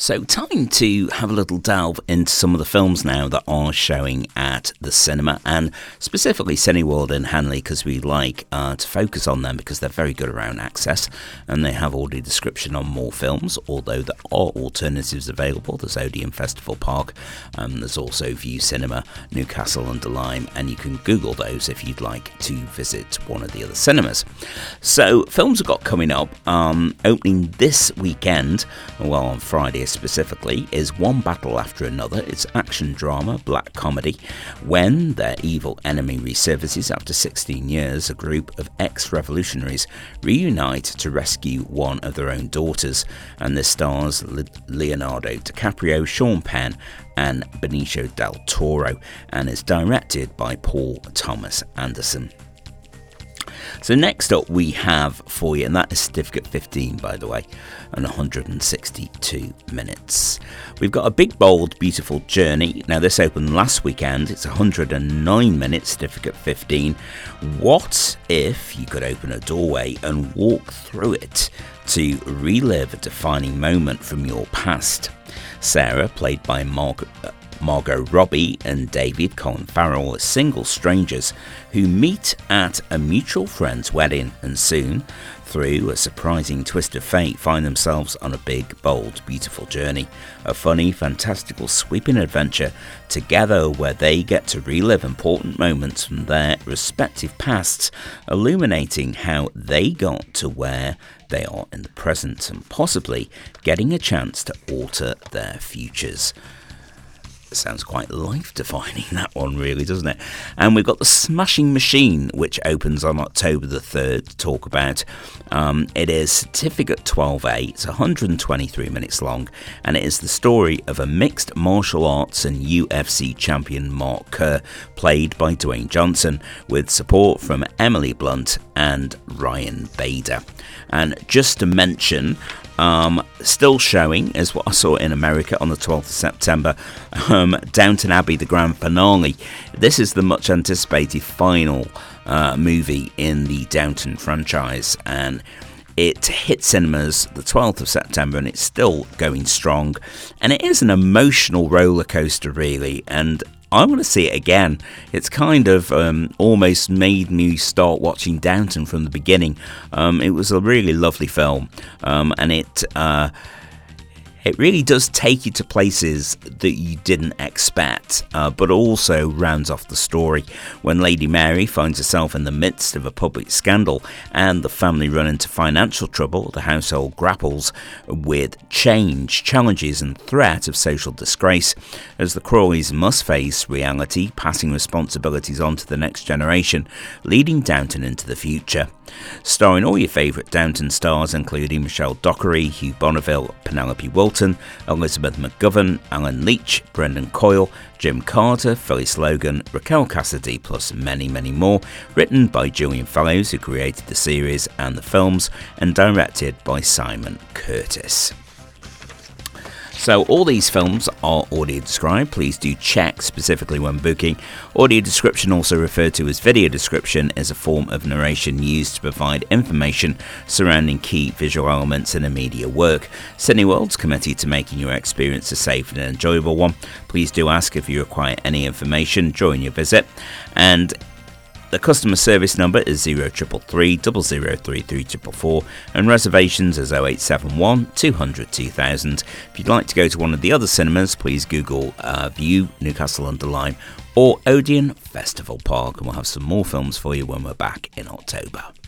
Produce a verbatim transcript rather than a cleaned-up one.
So time to have a little delve into some of the films now that are showing at the cinema, and specifically Cineworld in Henley, because we like uh, to focus on them because they're very good around access and they have audio description on more films, although there are alternatives available. There's Odeon Festival Park, um, there's also View Cinema, Newcastle under Lyme, and you can Google those if you'd like to visit one of the other cinemas. So films have got coming up, um, opening this weekend, well on Friday specifically, is One Battle After Another. It's action drama, black comedy. When their evil enemy resurfaces after sixteen years, a group of ex-revolutionaries reunite to rescue one of their own daughters, and this stars Leonardo DiCaprio, Sean Penn and Benicio del Toro, and is directed by Paul Thomas Anderson. So next up we have for you, and that is Certificate fifteen, by the way, and one hundred sixty-two minutes. We've got A Big Bold Beautiful Journey. Now this opened last weekend. It's one hundred nine minutes, Certificate fifteen. What if you could open a doorway and walk through it to relive a defining moment from your past? Sarah, played by Margaret Margot Robbie, and David Colin Farrell are single strangers who meet at a mutual friend's wedding, and soon, through a surprising twist of fate, find themselves on a big, bold, beautiful journey. A funny, fantastical, sweeping adventure together where they get to relive important moments from their respective pasts, illuminating how they got to where they are in the present and possibly getting a chance to alter their futures. Sounds quite life-defining, that one, really, doesn't it? And we've got The Smashing Machine, which opens on October the third to talk about. Um, it is Certificate twelve A. It's one hundred twenty-three minutes long, and it is the story of a mixed martial arts and U F C champion, Mark Kerr, played by Dwayne Johnson, with support from Emily Blunt and Ryan Bader. And just to mention, Um, still showing is what I saw in America on the twelfth of September, um, Downton Abbey, the grand finale. This is the much anticipated final uh, movie in the Downton franchise, and it hit cinemas the twelfth of September and it's still going strong, and it is an emotional roller coaster, really, and I want to see it again. It's kind of um, almost made me start watching Downton from the beginning. Um, it was a really lovely film, um, and it uh, it really does take you to places that you didn't expect, uh, but also rounds off the story when Lady Mary finds herself in the midst of a public scandal and the family run into financial trouble. The household grapples with change, challenges and threat of social disgrace as the Crawleys must face reality, passing responsibilities on to the next generation, leading Downton into the future. Starring all your favourite Downton stars, including Michelle Dockery, Hugh Bonneville, Penelope Wilton, Elizabeth McGovern, Alan Leach, Brendan Coyle, Jim Carter, Phyllis Logan, Raquel Cassidy, plus many, many more. Written by Julian Fellows, who created the series and the films, and directed by Simon Curtis. So all these films are audio described. Please do check specifically when booking. Audio description, also referred to as video description, is a form of narration used to provide information surrounding key visual elements in a media work. Cineworld's committed to making your experience a safe and enjoyable one. Please do ask if you require any information during your visit. And the customer service number is zero triple three double zero three three triple four, and reservations is oh eight seven one two hundred two thousand. If you'd like to go to one of the other cinemas, please Google uh, View, Newcastle under Lyme, or Odeon Festival Park, and we'll have some more films for you when we're back in October.